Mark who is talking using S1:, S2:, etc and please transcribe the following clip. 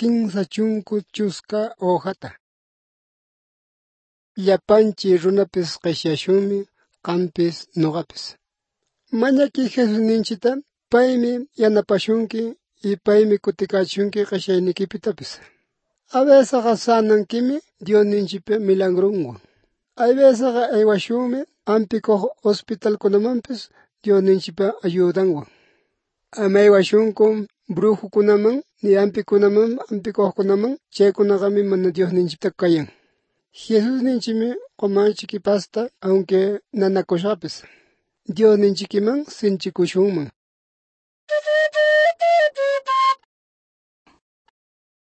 S1: kimsa chunku chusqa hojata. Llapanchi runapis qishyashunmi, qampis nuqapis. Mañaki Jesusninchita, paymi yanapashunki y paymi kutikachunki qishyaynikipitapis. A veces sanankimi Diosninchipi milagrunwan. A veces aywashunmi ampikuq hospitalkunamanpis Diosninchipa ayudanwan. Ama aywashunkum brujukunaman ni ampikuqkunaman chaykunaqami mana Diosninchipta kayan. Jesusninchimi qomanchikipasta aunque nanakushapis. Diosninchikiman sinchikushunman.